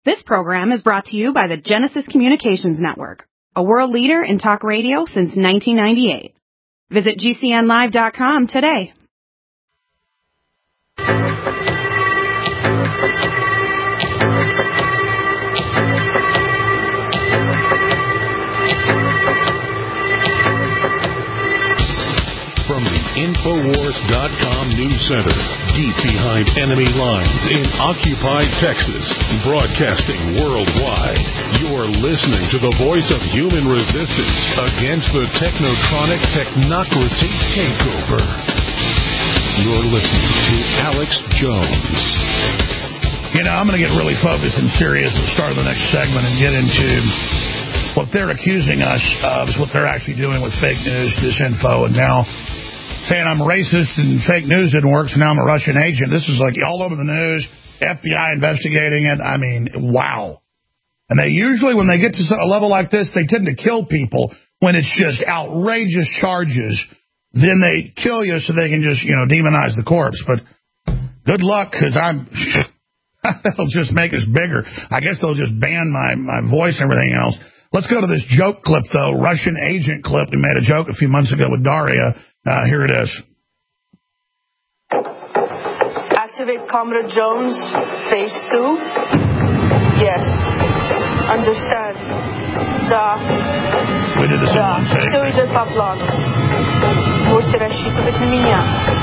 This program is brought to you by the Genesis Communications Network, a world leader in talk radio since 1998. Visit GCNlive.com today. From the Infowars.com News Center, deep behind enemy lines in occupied Texas, broadcasting worldwide, you're listening to the voice of human resistance against the technotronic technocracy takeover. You're listening to Alex Jones. You know, I'm going to get really focused and serious at the start of the next segment and get into what they're accusing us of is what they're actually doing with fake news, disinfo, and now saying I'm racist and fake news didn't work, so now I'm a Russian agent. This is like all over the news, FBI investigating it. I mean, wow. And they usually, when they get to a level like this, they tend to kill people when it's just outrageous charges. Then they kill you so they can just, you know, demonize the corpse. But good luck, because that'll just make us bigger. I guess they'll just ban my voice and everything else. Let's go to this joke clip, though, Russian agent clip. We made a joke a few months ago with Daria. Here it is. Activate Comrade Jones, phase 2. Yes. Understand. We did this in one take. Все идет по плану. Можете рассчитывать на меня.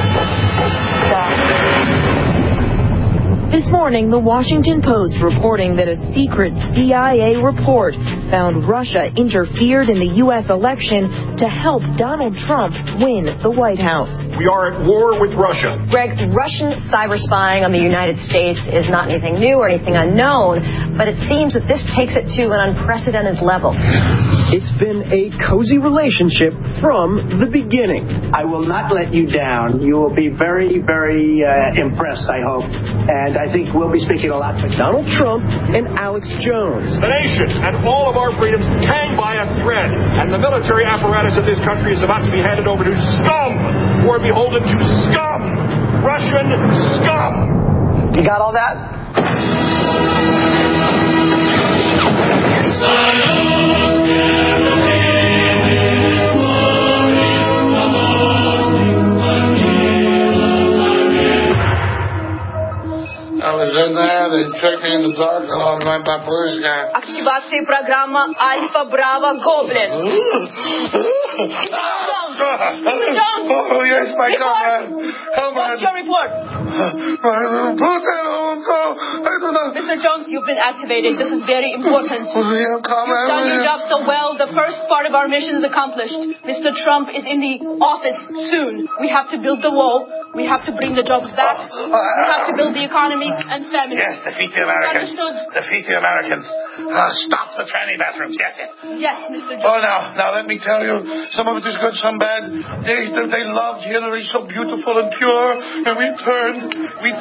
This morning, the Washington Post reporting that a secret CIA report found Russia interfered in the U.S. election to help Donald Trump win the White House. We are at war with Russia. Greg, Russian cyber spying on the United States is not anything new or anything unknown, but it seems that this takes it to an unprecedented level. It's been a cozy relationship from the beginning. I will not let you down. You will be very, very impressed, I hope. And I think we'll be speaking a lot to Donald Trump and Alex Jones. The nation and all of our freedoms hang by a thread, and the military apparatus of this country is about to be handed over to scum who are beholden to scum. Russian scum. You got all that? I was in there, they took me in the dark along with my blue sky. Активация программа Альфа-Браво Гоблин. Oh, yes, my comrade. What's your report? Mr. Jones, you've been activated. This is very important. Yeah, comrade. You've done your job so well. The first part of our mission is accomplished. Mr. Trump is in the office soon. We have to build the wall. We have to bring the jobs back. We have to build the economy and family. Yes, defeat the Americans. Defeat the Americans. Stop the tranny bathrooms. Yes, yes. Yes, Mr. Jones. Oh, now let me tell you, some of it is good, some bad. They loved Hillary, so beautiful and pure, and we turned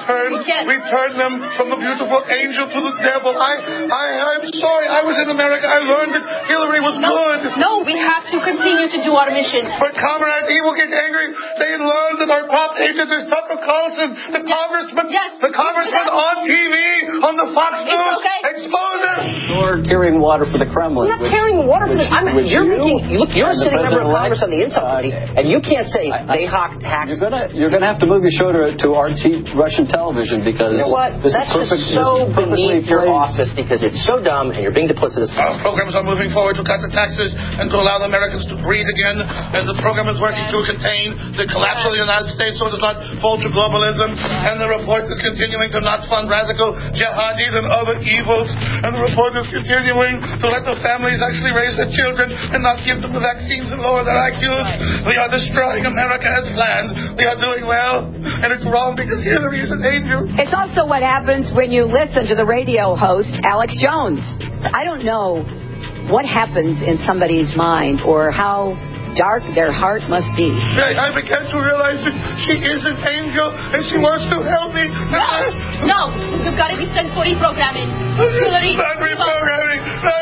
them from the beautiful angel to the devil. I'm sorry. I was in America. I learned that Hillary was good. No, we have to continue to do our mission. But comrades, he will get angry. They learned that our top agent is Tucker Carlson, the congressman on TV on the Fox News. Expose him. You're carrying water for the Kremlin. I'm not carrying water for the Kremlin. You're a sitting member of Congress on the Intel Committee, and you can't say they hacked. You're gonna have to move your show to RT Russian television because you know what? That's just so beneath your office because it's so dumb and you're being duplicitous. Our programs are moving forward to cut the taxes and to allow the Americans to breathe again. And the program is working to contain the collapse of the United States so it does not fall to globalism. And the report is continuing to not fund radical jihadis and other evils. And the report is continuing to let the families actually raise their children and not give them the vaccines and lower their IQs. We are destroying America as planned. We are doing well, and it's wrong because Hillary is an angel. It's also what happens when you listen to the radio host, Alex Jones. I don't know what happens in somebody's mind or how dark their heart must be. I began to realize that she is an angel and she wants to help me. No, you've got to be sent for reprogramming. Hillary. Not reprogramming.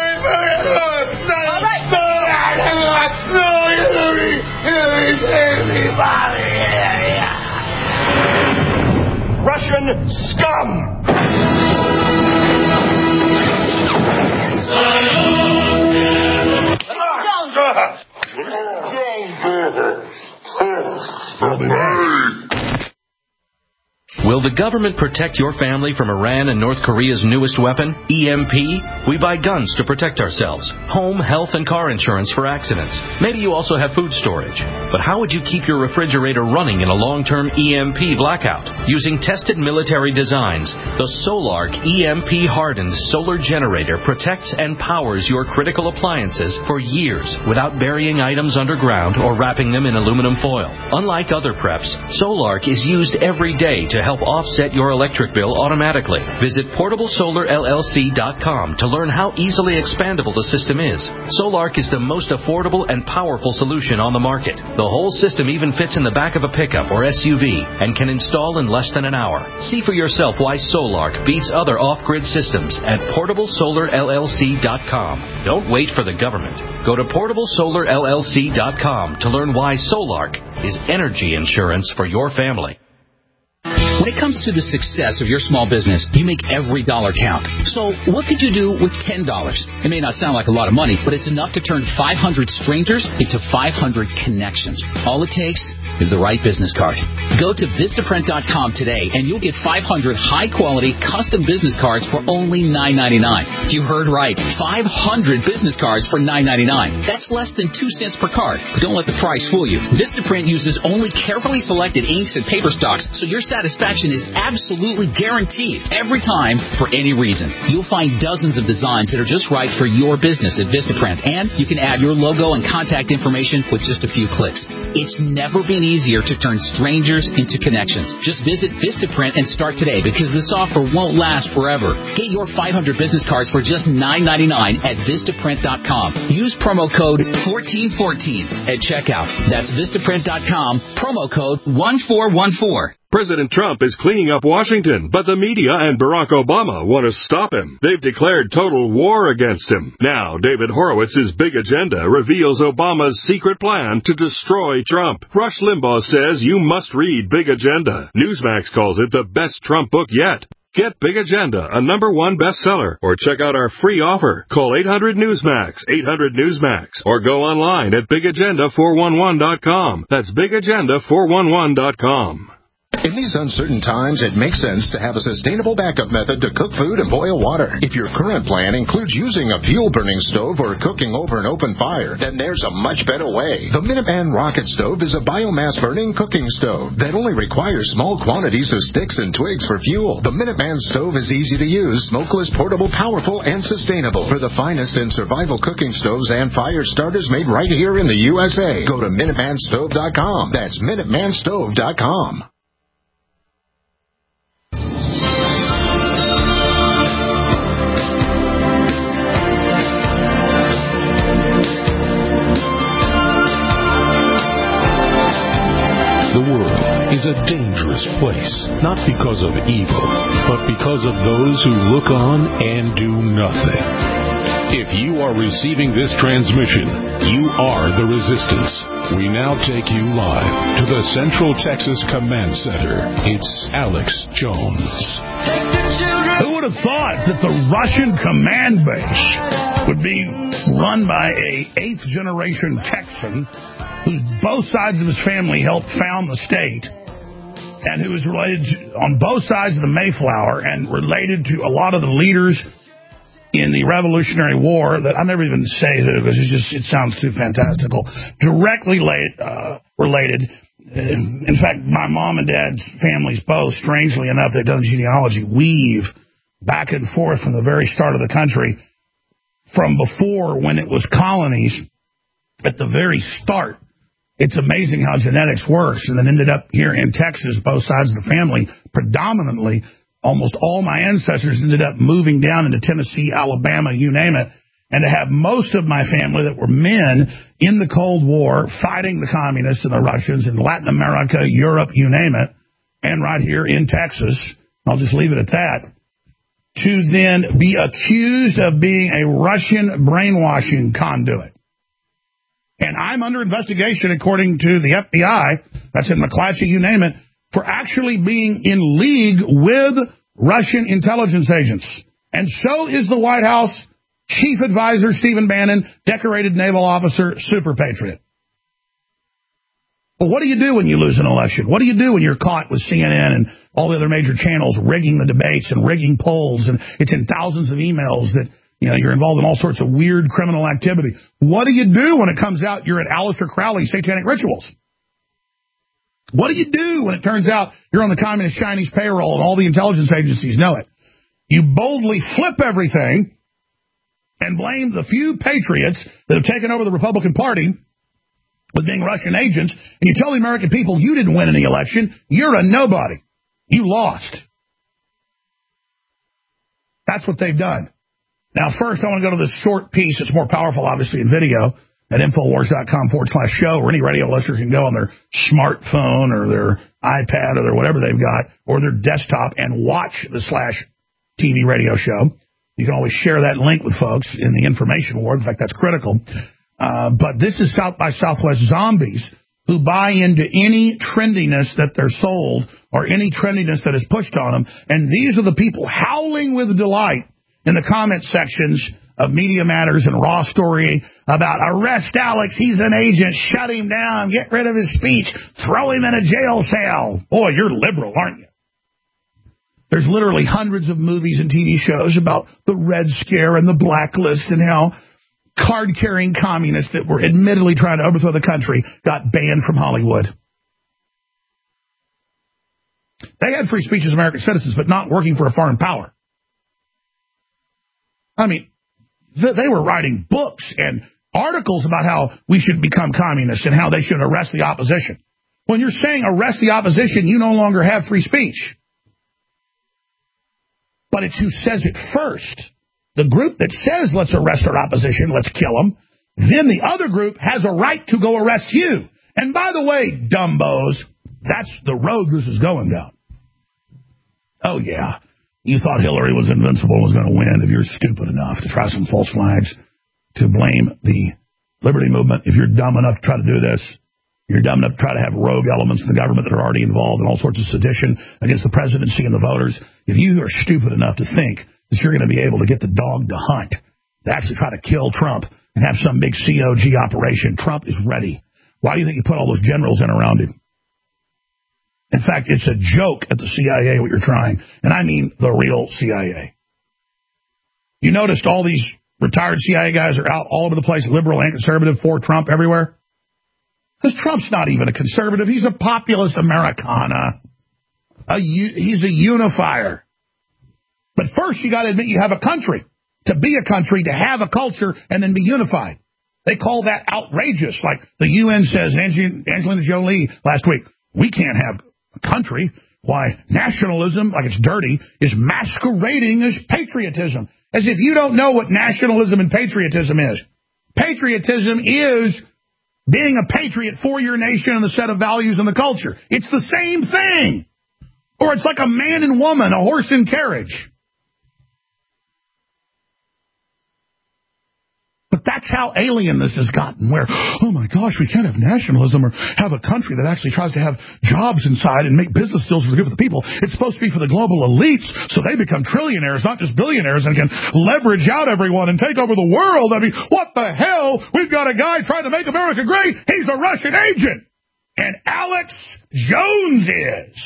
All right. No, Hillary. Russian scum. the government protect your family from Iran and North Korea's newest weapon, EMP? We buy guns to protect ourselves, home, health, and car insurance for accidents. Maybe you also have food storage. But how would you keep your refrigerator running in a long-term EMP blackout? Using tested military designs, the Solarc EMP-hardened solar generator protects and powers your critical appliances for years without burying items underground or wrapping them in aluminum foil. Unlike other preps, Solarc is used every day to help offset your electric bill automatically. Visit PortableSolarLLC.com to learn how easily expandable the system is. Solarc is the most affordable and powerful solution on the market. The whole system even fits in the back of a pickup or SUV and can install in less than an hour. See for yourself why Solarc beats other off-grid systems at PortableSolarLLC.com. Don't wait for the government. Go to PortableSolarLLC.com to learn why Solarc is energy insurance for your family. When it comes to the success of your small business, you make every dollar count. So what could you do with $10? It may not sound like a lot of money, but it's enough to turn 500 strangers into 500 connections. All it takes is the right business card. Go to Vistaprint.com today, and you'll get 500 high-quality custom business cards for only $9.99. You heard right. 500 business cards for $9.99. That's less than 2 cents per card. But don't let the price fool you. Vistaprint uses only carefully selected inks and paper stocks, so your satisfaction is absolutely guaranteed every time for any reason. You'll find dozens of designs that are just right for your business at Vistaprint, and you can add your logo and contact information with just a few clicks. It's never been easier to turn strangers into connections. Just visit Vistaprint and start today because this offer won't last forever. Get your 500 business cards for just $9.99 at Vistaprint.com. Use promo code 1414 at checkout. That's Vistaprint.com, promo code 1414. President Trump is cleaning up Washington, but the media and Barack Obama want to stop him. They've declared total war against him. Now, David Horowitz's Big Agenda reveals Obama's secret plan to destroy Trump. Rush Limbaugh says you must read Big Agenda. Newsmax calls it the best Trump book yet. Get Big Agenda, a #1 bestseller, or check out our free offer. Call 800-NEWSMAX, 800-NEWSMAX, or go online at BigAgenda411.com. That's BigAgenda411.com. In these uncertain times, it makes sense to have a sustainable backup method to cook food and boil water. If your current plan includes using a fuel-burning stove or cooking over an open fire, then there's a much better way. The Minuteman Rocket Stove is a biomass-burning cooking stove that only requires small quantities of sticks and twigs for fuel. The Minuteman Stove is easy to use, smokeless, portable, powerful, and sustainable. For the finest in survival cooking stoves and fire starters made right here in the USA, go to MinutemanStove.com. That's MinutemanStove.com. The world is a dangerous place, not because of evil, but because of those who look on and do nothing. If you are receiving this transmission, you are the resistance. We now take you live to the Central Texas Command Center. It's Alex Jones. Who would have thought that the Russian command base would be run by a 8th-generation Texan whose both sides of his family helped found the state, and who is related on both sides of the Mayflower and related to a lot of the leaders in the Revolutionary War that I never even say who because it sounds too fantastical. Directly related. In fact, my mom and dad's families both, strangely enough, they've done genealogy, weave back and forth from the very start of the country, from before when it was colonies, at the very start. It's amazing how genetics works, and then ended up here in Texas, both sides of the family, predominantly. Almost all my ancestors ended up moving down into Tennessee, Alabama, you name it, and to have most of my family that were men in the Cold War fighting the communists and the Russians in Latin America, Europe, you name it, and right here in Texas, I'll just leave it at that, to then be accused of being a Russian brainwashing conduit. And I'm under investigation, according to the FBI, that's in McClatchy, you name it, for actually being in league with Russian intelligence agents. And so is the White House Chief Advisor Stephen Bannon, decorated naval officer, super patriot. But what do you do when you lose an election? What do you do when you're caught with CNN and all the other major channels rigging the debates and rigging polls, and it's in thousands of emails that you're involved in all sorts of weird criminal activity? What do you do when it comes out you're at Aleister Crowley's satanic rituals? What do you do when it turns out you're on the communist Chinese payroll and all the intelligence agencies know it? You boldly flip everything and blame the few patriots that have taken over the Republican Party with being Russian agents, and you tell the American people you didn't win any election, you're a nobody. You lost. That's what they've done. Now, first, I want to go to this short piece. It's more powerful, obviously, in video at Infowars.com/show, or any radio listener can go on their smartphone or their iPad or their whatever they've got, or their desktop, and watch the /TV radio show. You can always share that link with folks in the information war. In fact, that's critical. But this is South by Southwest zombies who buy into any trendiness that they're sold or any trendiness that is pushed on them. And these are the people howling with delight in the comment sections of Media Matters and Raw Story about arrest Alex, he's an agent, shut him down, get rid of his speech, throw him in a jail cell. Boy, you're liberal, aren't you? There's literally hundreds of movies and TV shows about the Red Scare and the Blacklist and how card-carrying communists that were admittedly trying to overthrow the country got banned from Hollywood. They had free speech as American citizens, but not working for a foreign power. I mean, they were writing books and articles about how we should become communists and how they should arrest the opposition. When you're saying arrest the opposition, you no longer have free speech. But it's who says it first. The group that says, let's arrest our opposition, let's kill them, then the other group has a right to go arrest you. And by the way, dumbos, that's the road this is going down. Oh, yeah, you thought Hillary was invincible, was going to win if you're stupid enough to try some false flags, to blame the liberty movement. If you're dumb enough to try to do this, you're dumb enough to try to have rogue elements in the government that are already involved in all sorts of sedition against the presidency and the voters. If you are stupid enough to think that you're going to be able to get the dog to hunt, to actually try to kill Trump and have some big COG operation, Trump is ready. Why do you think you put all those generals in around him? In fact, it's a joke at the CIA what you're trying, and I mean the real CIA. You noticed all these retired CIA guys are out all over the place, liberal and conservative, for Trump everywhere? Because Trump's not even a conservative. He's a populist Americana. He's a unifier. But first, you got to admit you have a country. To be a country, to have a culture, and then be unified. They call that outrageous. Like the UN says, Angelina Jolie last week, we can't have a country. Why, nationalism, like it's dirty, is masquerading as patriotism. As if you don't know what nationalism and patriotism is. Patriotism is being a patriot for your nation and the set of values and the culture. It's the same thing. Or it's like a man and woman, a horse and carriage. But that's how alien this has gotten, where, oh my gosh, we can't have nationalism or have a country that actually tries to have jobs inside and make business deals for the good of the people. It's supposed to be for the global elites, so they become trillionaires, not just billionaires, and can leverage out everyone and take over the world. I mean, what the hell? We've got a guy trying to make America great. He's a Russian agent. And Alex Jones is.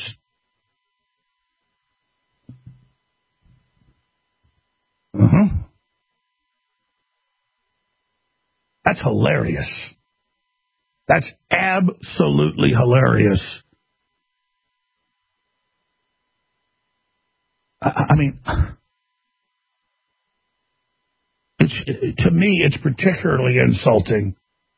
That's hilarious. That's absolutely hilarious. I mean, to me, it's particularly insulting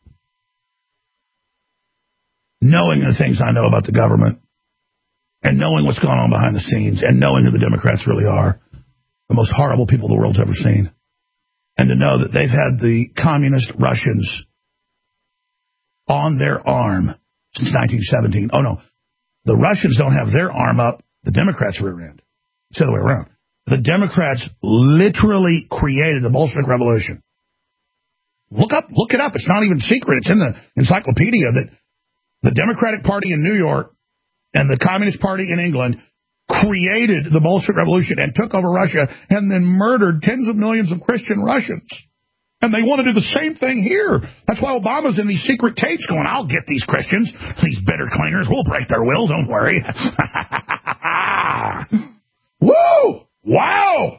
knowing the things I know about the government and knowing what's going on behind the scenes and knowing who the Democrats really are, the most horrible people the world's ever seen. And to know that they've had the communist Russians on their arm since 1917. Oh, no. The Russians don't have their arm up. The Democrats rear end. It's the other way around. The Democrats literally created the Bolshevik Revolution. Look it up. It's not even secret. It's in the encyclopedia that the Democratic Party in New York and the Communist Party in England created the Bolshevik Revolution and took over Russia and then murdered tens of millions of Christian Russians. And they want to do the same thing here. That's why Obama's in these secret tapes going, I'll get these Christians, these bitter clingers. We'll break their will, don't worry. Woo! Wow!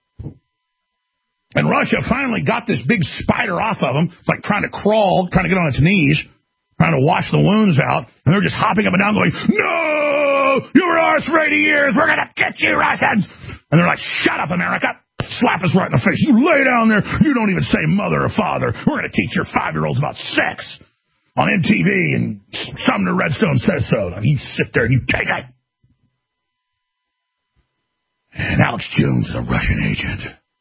And Russia finally got this big spider off of them, like trying to crawl, trying to get on its knees, trying to wash the wounds out. And they're just hopping up and down going, no! You were ours for 80 years. We're going to get you, Russians! And they're like, shut up, America. Slap us right in the face. You lay down there. You don't even say mother or father. We're going to teach your 5-year-olds about sex on MTV, and Sumner Redstone says so. And you sit there and you take it. And Alex Jones is a Russian agent.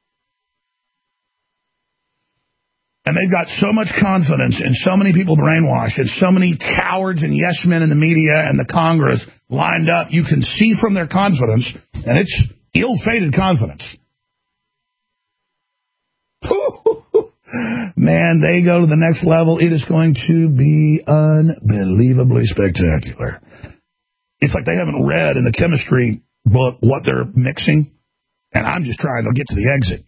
And they've got so much confidence and so many people brainwashed and so many cowards and yes men in the media and the Congress lined up. You can see from their confidence, and it's ill-fated confidence. Man, they go to the next level. It is going to be unbelievably spectacular. It's like they haven't read in the chemistry book what they're mixing, and I'm just trying to get to the exit.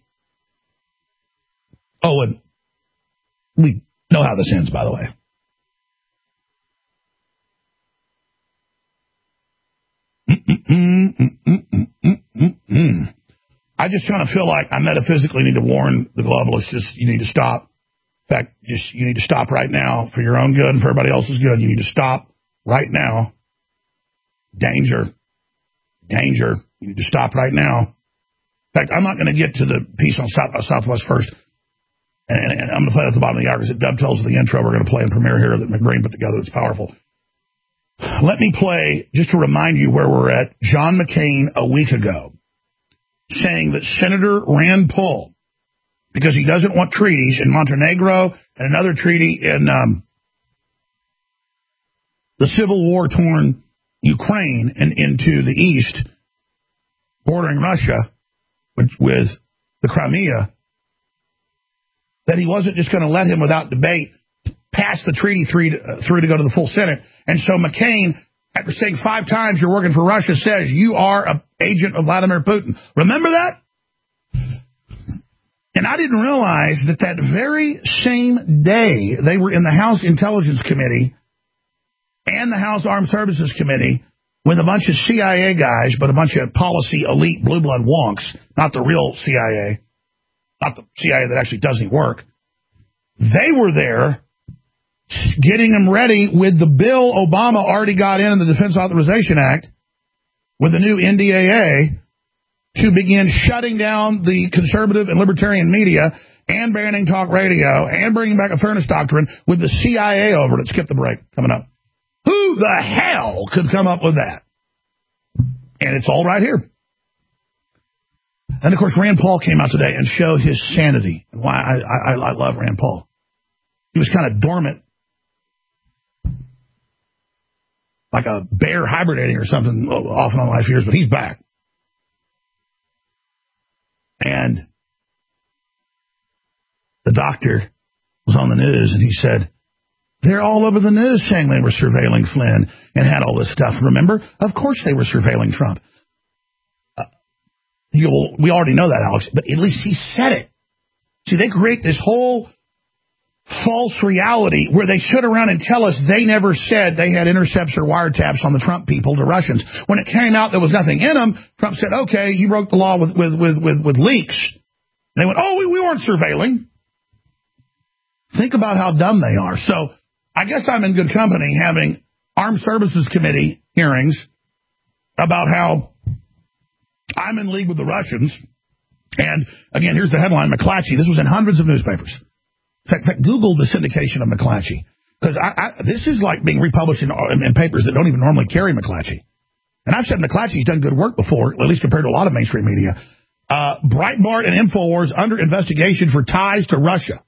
Oh, and we know how this ends, by the way. I just kind of feel like I metaphysically need to warn the globalists, just you need to stop. In fact, just you need to stop right now for your own good and for everybody else's good. You need to stop right now. Danger. Danger. You need to stop right now. In fact, I'm not going to get to the piece on Southwest First. And I'm going to play it at the bottom of the hour because it dovetails with the intro we're going to play in premiere here that McGreen put together. It's powerful. Let me play, just to remind you where we're at, John McCain a week ago saying that Senator Rand Paul, because he doesn't want treaties in Montenegro and another treaty in the civil war-torn Ukraine and into the east, bordering Russia with the Crimea, that he wasn't just going to let him without debate pass the treaty through to go to the full Senate. And so McCain, after saying 5 times you're working for Russia, says you are an agent of Vladimir Putin. Remember that? And I didn't realize that very same day they were in the House Intelligence Committee and the House Armed Services Committee with a bunch of CIA guys, but a bunch of policy elite blue blood wonks, not the real CIA, not the CIA that actually does any work. They were there getting them ready with the bill Obama already got in the Defense Authorization Act with the new NDAA to begin shutting down the conservative and libertarian media and banning talk radio and bringing back a fairness doctrine with the CIA over it. Skip the break. Coming up. Who the hell could come up with that? And it's all right here. And, of course, Rand Paul came out today and showed his sanity and why I love Rand Paul. He was kind of dormant, like a bear hibernating or something off and on last years, but he's back. And the doctor was on the news, and he said, they're all over the news saying they were surveilling Flynn and had all this stuff. Remember? Of course they were surveilling Trump. We already know that, Alex, but at least he said it. See, they create this whole false reality where they sit around and tell us they never said they had intercepts or wiretaps on the Trump people to Russians. When it came out there was nothing in them, Trump said, okay, you broke the law with leaks. And they went, oh, we weren't surveilling. Think about how dumb they are. So I guess I'm in good company having Armed Services Committee hearings about how I'm in league with the Russians. And, again, here's the headline, McClatchy. This was in hundreds of newspapers. In fact, Google the syndication of McClatchy. Because this is like being republished in papers that don't even normally carry McClatchy. And I've said McClatchy's done good work before, at least compared to a lot of mainstream media. Breitbart and InfoWars under investigation for ties to Russia.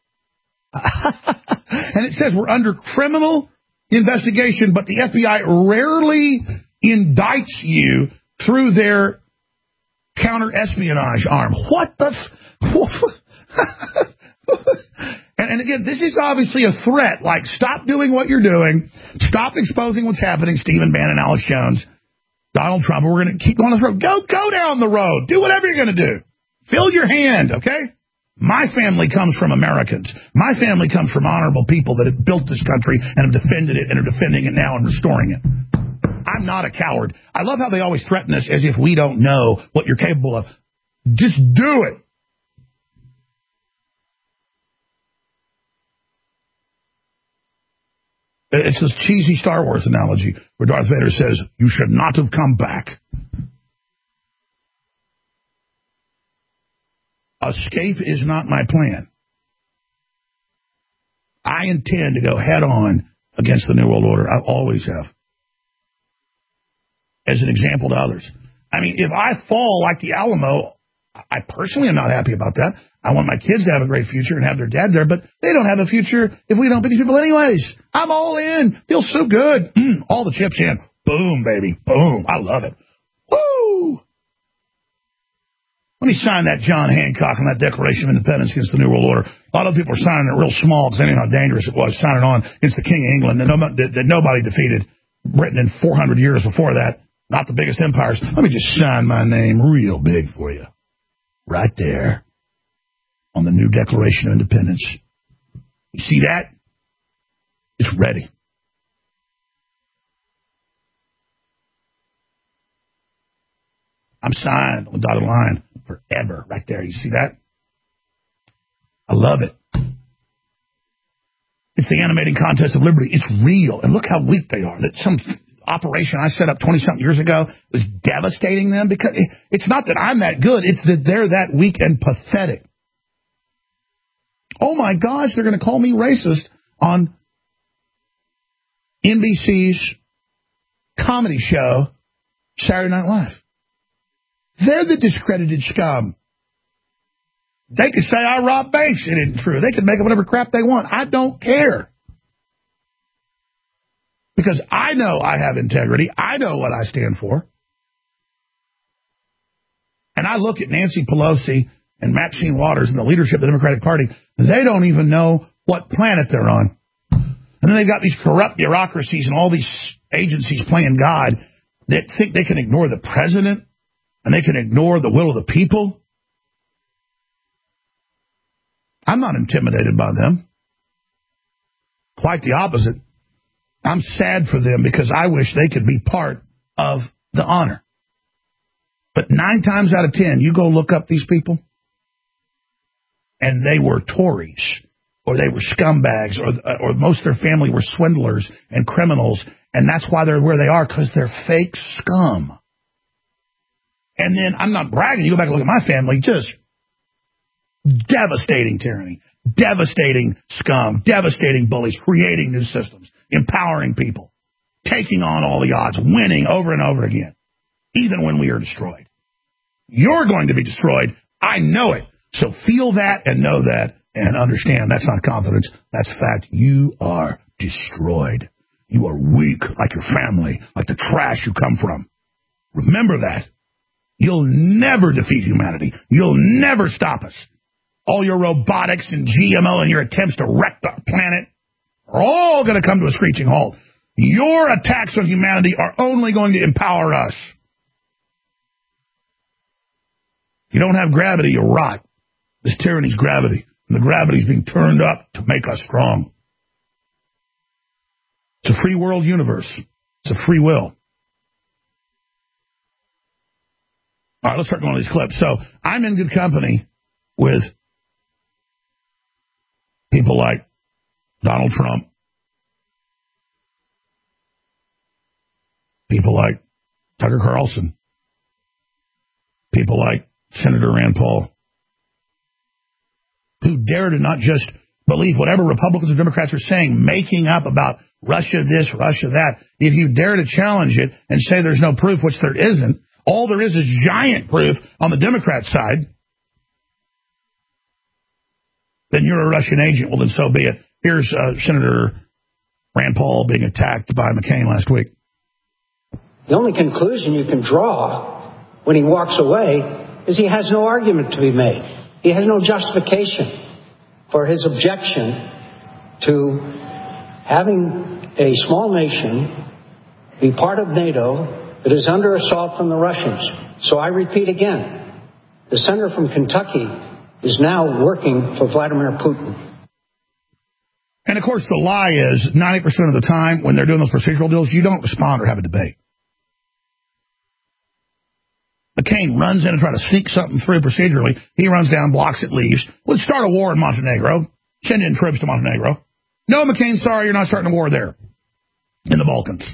And it says we're under criminal investigation, but the FBI rarely indicts you through their counter-espionage arm. What the... And again, this is obviously a threat. Like, stop doing what you're doing. Stop exposing what's happening, Stephen Bannon, Alex Jones, Donald Trump. We're going to keep going this road. Go down the road. Do whatever you're going to do. Fill your hand, okay? My family comes from Americans. My family comes from honorable people that have built this country and have defended it and are defending it now and restoring it. I'm not a coward. I love how they always threaten us as if we don't know what you're capable of. Just do it. It's this cheesy Star Wars analogy where Darth Vader says, you should not have come back. Escape is not my plan. I intend to go head on against the New World Order. I always have. As an example to others. I mean, if I fall like the Alamo, I personally am not happy about that. I want my kids to have a great future and have their dad there, but they don't have a future if we don't beat these people anyways. I'm all in. Feels so good. All the chips in. Boom, baby. Boom. I love it. Woo! Let me sign that John Hancock and that Declaration of Independence against the New World Order. A lot of people are signing it real small because they knew how dangerous it was, signing on against the King of England that nobody defeated. Britain in 400 years before that. Not the biggest empires. Let me just sign my name real big for you. Right there. On the new Declaration of Independence. You see that? It's ready. I'm signed on the dotted line forever. Right there. You see that? I love it. It's the animating contest of liberty. It's real. And look how weak they are. That some operation I set up 20-something years ago was devastating them because it's not that I'm that good. It's that they're that weak and pathetic. Oh, my gosh, they're going to call me racist on NBC's comedy show, Saturday Night Live. They're the discredited scum. They could say I robbed banks. It isn't true. They could make up whatever crap they want. I don't care. Because I know I have integrity. I know what I stand for. And I look at Nancy Pelosi and Maxine Waters and the leadership of the Democratic Party. They don't even know what planet they're on. And then they've got these corrupt bureaucracies and all these agencies playing God that think they can ignore the president and they can ignore the will of the people. I'm not intimidated by them. Quite the opposite. I'm sad for them because I wish they could be part of the honor. But 9 times out of 10, you go look up these people, and they were Tories, or they were scumbags, or most of their family were swindlers and criminals, and that's why they're where they are, because they're fake scum. And then, I'm not bragging, you go back and look at my family, just devastating tyranny, devastating scum, devastating bullies, creating new systems, empowering people, taking on all the odds, winning over and over again, even when we are destroyed. You're going to be destroyed. I know it. So feel that and know that and understand that's not confidence. That's fact. You are destroyed. You are weak like your family, like the trash you come from. Remember that. You'll never defeat humanity. You'll never stop us. All your robotics and GMO and your attempts to wreck the planet are all going to come to a screeching halt. Your attacks on humanity are only going to empower us. You don't have gravity, you rot. This tyranny's gravity. And the gravity's being turned up to make us strong. It's a free world universe. It's a free will. All right, let's start going to these clips. So I'm in good company with people like Donald Trump, people like Tucker Carlson, people like Senator Rand Paul, who dare to not just believe whatever Republicans or Democrats are saying, making up about Russia this, Russia that. If you dare to challenge it and say there's no proof, which there isn't, all there is giant proof on the Democrat side, then you're a Russian agent. Well, then so be it. Here's Senator Rand Paul being attacked by McCain last week. The only conclusion you can draw when he walks away is he has no argument to be made. He has no justification for his objection to having a small nation be part of NATO that is under assault from the Russians. So I repeat again, the senator from Kentucky is now working for Vladimir Putin. And, of course, the lie is 90% of the time when they're doing those procedural deals, you don't respond or have a debate. McCain runs in and tries to sneak something through procedurally. He runs down, blocks it, leaves. Let's start a war in Montenegro. Send in troops to Montenegro. No, McCain, sorry, you're not starting a war there in the Balkans.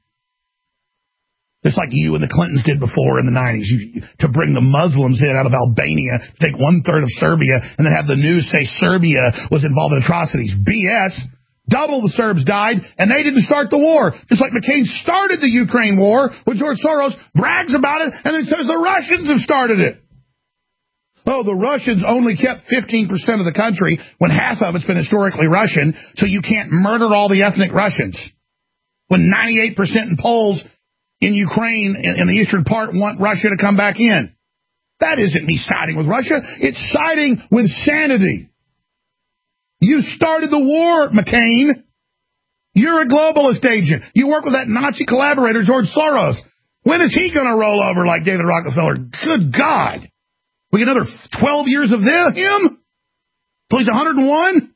Just like you and the Clintons did before in the 90s, to bring the Muslims in out of Albania, take 1/3 of Serbia, and then have the news say Serbia was involved in atrocities. BS. Double the Serbs died, and they didn't start the war. Just like McCain started the Ukraine war, with George Soros brags about it, and then says the Russians have started it. Oh, the Russians only kept 15% of the country when half of it's been historically Russian, so you can't murder all the ethnic Russians. When 98% in polls in Ukraine, in the eastern part, want Russia to come back in. That isn't me siding with Russia. It's siding with sanity. You started the war, McCain. You're a globalist agent. You work with that Nazi collaborator, George Soros. When is he going to roll over like David Rockefeller? Good God. We get another 12 years of him? Till he's 101?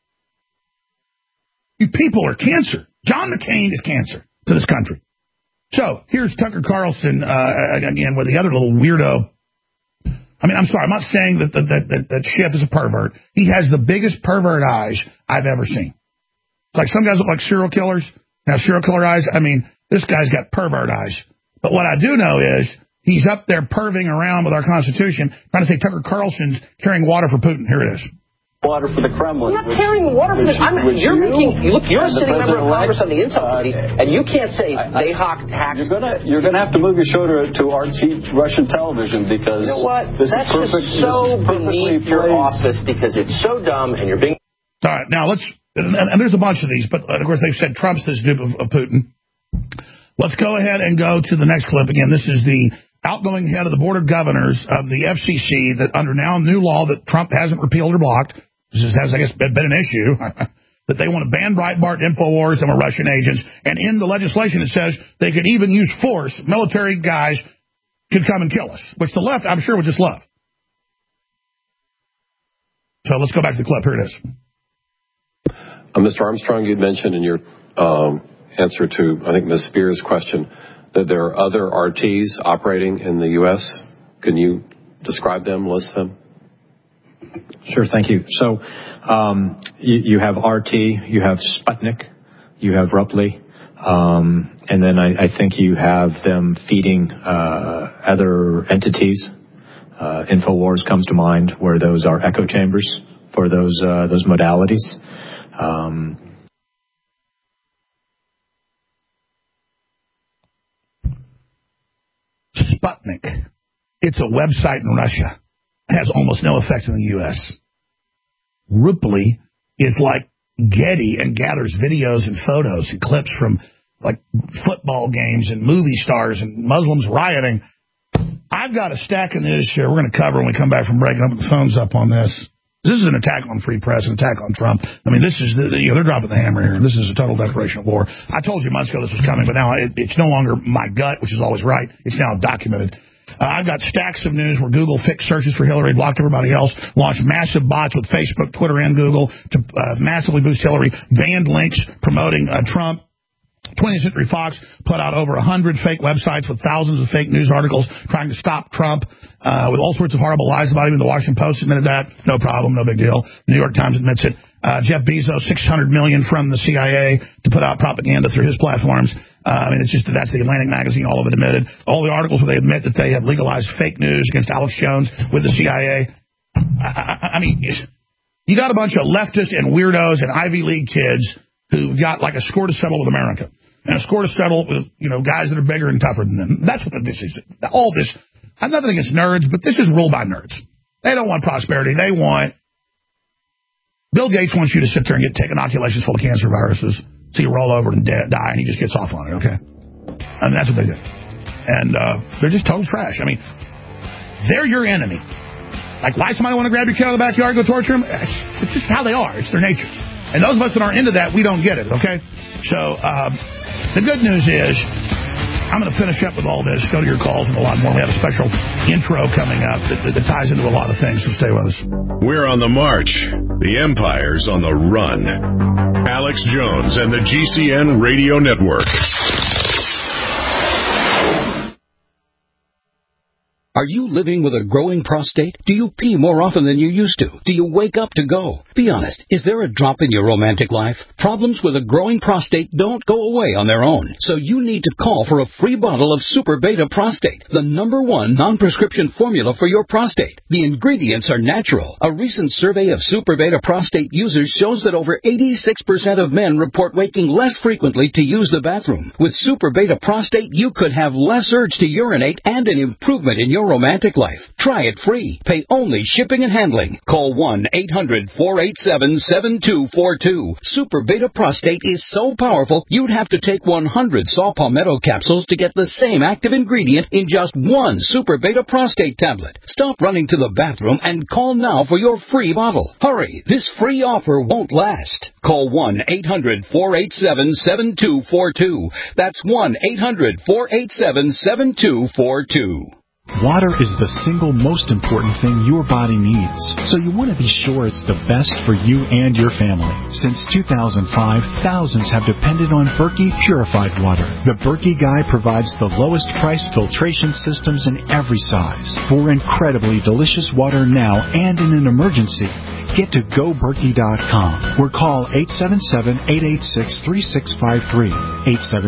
You people are cancer. John McCain is cancer to this country. So, here's Tucker Carlson, again, with the other little weirdo. I mean, I'm sorry, I'm not saying that Schiff is a pervert. He has the biggest pervert eyes I've ever seen. It's like some guys look like serial killers, have serial killer eyes. I mean, this guy's got pervert eyes. But what I do know is he's up there perving around with our Constitution, trying to say Tucker Carlson's carrying water for Putin. Here it is. Water for the Kremlin. You're not carrying water for the Kremlin. You're a sitting member of Congress on the Intel Committee, and you can't say they hacked. You're gonna have to move your shoulder to RT Russian television because you know what? This That's is perfect, just so beneath your office because it's so dumb and you're being. All right, now let's. And there's a bunch of these, but of course they've said Trump's this dupe of Putin. Let's go ahead and go to the next clip. Again, this is the outgoing head of the Board of Governors of the FCC that under now new law that Trump hasn't repealed or blocked. This has, I guess, been an issue, that they want to ban Breitbart, InfoWars, and Russian agents. And in the legislation, it says they could even use force. Military guys could come and kill us, which the left, I'm sure, would just love. So let's go back to the clip. Here it is. Mr. Armstrong, you'd mentioned in your answer to, I think, Ms. Spears' question, that there are other RTs operating in the U.S. Can you describe them, list them? Sure, thank you. So you have RT, you have Sputnik, you have Ruppli, and then I think you have them feeding other entities. InfoWars comes to mind, where those are echo chambers for those modalities. Sputnik. It's a website in Russia. Has almost no effect in the U.S. Ruppli is like Getty and gathers videos and photos and clips from like football games and movie stars and Muslims rioting. I've got a stack of news here we're going to cover when we come back from break. I'm putting the phones up on this. This is an attack on free press, an attack on Trump. I mean, this is they're dropping the hammer here. This is a total declaration of war. I told you months ago this was coming, but now it's no longer my gut, which is always right. It's now documented. I've got stacks of news where Google fixed searches for Hillary, blocked everybody else, launched massive bots with Facebook, Twitter, and Google to massively boost Hillary, banned links promoting Trump. 20th Century Fox put out over 100 fake websites with thousands of fake news articles trying to stop Trump with all sorts of horrible lies about him. The Washington Post admitted that. No problem, no big deal. The New York Times admits it. Jeff Bezos, $600 million from the CIA to put out propaganda through his platforms. I mean, it's just that's the Atlantic Magazine, all of it admitted. All the articles where they admit that they have legalized fake news against Alex Jones with the CIA. I mean, you got a bunch of leftists and weirdos and Ivy League kids who've got like a score to settle with America and a score to settle with, guys that are bigger and tougher than them. That's what this is. All this, I'm nothing against nerds, but this is ruled by nerds. They don't want prosperity. They want. Bill Gates wants you to sit there and take inoculations full of cancer viruses, so you roll over and die, and he just gets off on it, okay? I mean, that's what they do. And they're just total trash. I mean, they're your enemy. Like, why somebody want to grab your kid out of the backyard and go torture him? It's just how they are. It's their nature. And those of us that aren't into that, we don't get it, okay? So the good news is I'm going to finish up with all this, go to your calls and a lot more. We have a special intro coming up that ties into a lot of things, so stay with us. We're on the march. The empire's on the run. Alex Jones and the GCN Radio Network. Are you living with a growing prostate? Do you pee more often than you used to? Do you wake up to go? Be honest, is there a drop in your romantic life? Problems with a growing prostate don't go away on their own, so you need to call for a free bottle of Super Beta Prostate, the #1 non-prescription formula for your prostate. The ingredients are natural. A recent survey of Super Beta Prostate users shows that over 86% of men report waking less frequently to use the bathroom. With Super Beta Prostate, you could have less urge to urinate and an improvement in your romantic life. Try it free. Pay only shipping and handling. Call 1-800-487-7242. Super Beta Prostate is so powerful, you'd have to take 100 saw palmetto capsules to get the same active ingredient in just one Super Beta Prostate tablet. Stop running to the bathroom and call now for your free bottle. Hurry, this free offer won't last. Call 1-800-487-7242. That's 1-800-487-7242. Water is the single most important thing your body needs, so you want to be sure it's the best for you and your family. Since 2005, thousands have depended on Berkey purified water. The Berkey Guy provides the lowest price filtration systems in every size. For incredibly delicious water now and in an emergency, get to GoBerkey.com or call 877-886-3653.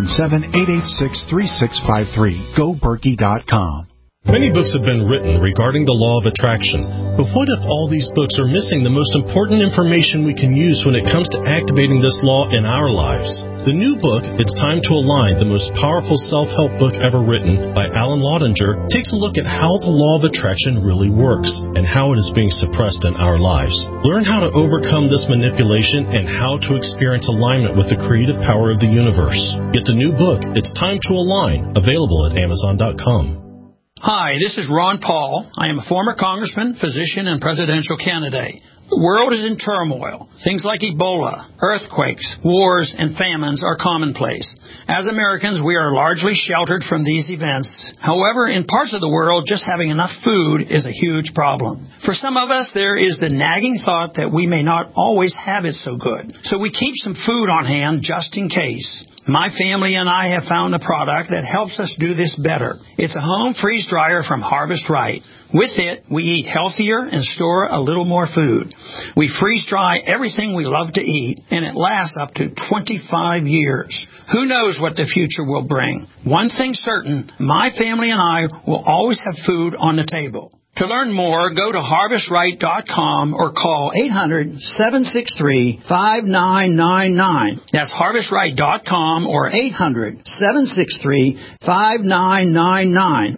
877-886-3653. GoBerkey.com. Many books have been written regarding the law of attraction, but what if all these books are missing the most important information we can use when it comes to activating this law in our lives? The new book, It's Time to Align, the most powerful self-help book ever written by Alan Laudinger, takes a look at how the law of attraction really works and how it is being suppressed in our lives. Learn how to overcome this manipulation and how to experience alignment with the creative power of the universe. Get the new book, It's Time to Align, available at Amazon.com. Hi, this is Ron Paul. I am a former congressman, physician, and presidential candidate. The world is in turmoil. Things like Ebola, earthquakes, wars, and famines are commonplace. As Americans, we are largely sheltered from these events. However, in parts of the world, just having enough food is a huge problem. For some of us, there is the nagging thought that we may not always have it so good. So we keep some food on hand just in case. My family and I have found a product that helps us do this better. It's a home freeze dryer from Harvest Right. With it, we eat healthier and store a little more food. We freeze dry everything we love to eat, and it lasts up to 25 years. Who knows what the future will bring? One thing certain, my family and I will always have food on the table. To learn more, go to HarvestRight.com or call 800-763-5999. That's HarvestRight.com or 800-763-5999.